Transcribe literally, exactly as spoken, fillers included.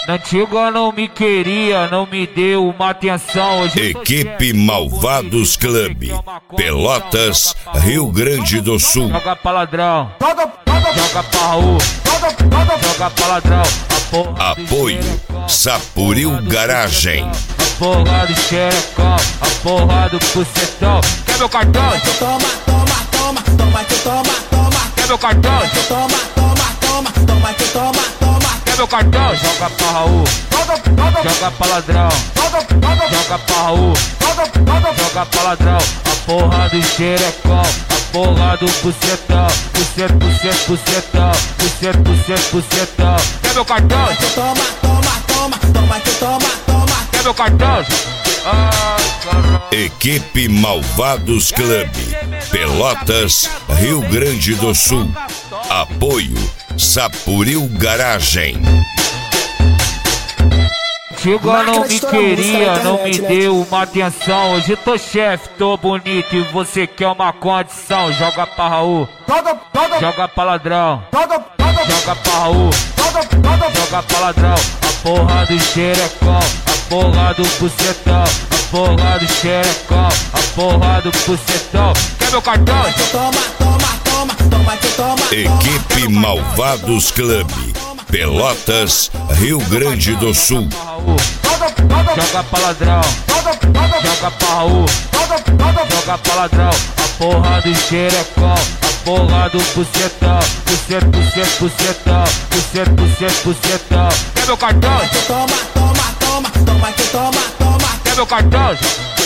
Na antiga não me queria, não me deu uma atenção. Hoje Equipe Malvados Club, Pelotas, Rio Grande do Sul. Joga pra ladrão, joga pra Raul, joga pra ladrão. Apoio Sapuril Garagem. A porra do xerecão, a porra do bucetão. Quer meu cartão? Toma, toma, toma, toma que toma, toma. Quer meu cartão? Toma, toma, toma, toma que toma, toma. Quer meu cartão? Joga pra Raul, joga pra ladrão, joga pra Raul, joga pra ladrão. A porra do xerecão, a porra do bucetão. Bucet, bucet, bucetão, bucet, bucet, bucetão. Quer meu cartão? Toma, toma, toma, toma que toma, toma. Quer meu cartão? Ai, caralho. Equipe Malvados Club, Pelotas, Rio Grande do Sul. Apoio Sapuril Garagem. Antiga não me queria, não me deu uma atenção. Hoje tô chefe, tô bonito e você quer uma condição. Joga pra Raul, joga pra ladrão, joga pra Raul, joga pra ladrão. A porra do xerecão, a porra do bucetão. A porra do xerecão, a porra do bucetão. Quer meu cartão? Toma, toma, toma, toma que toma. Equipe Malvados Club, Pelotas, Rio Grande do Sul. Joga pra ladrão, joga pra Raul, joga pra ladrão. A porra do xerecão, a porra do bucetão. Bucet, bucet, bucetão, bucet, bucet, bucetão. Quer meu cartão? Toma, toma, toma, toma que toma, toma. Quer meu cartão?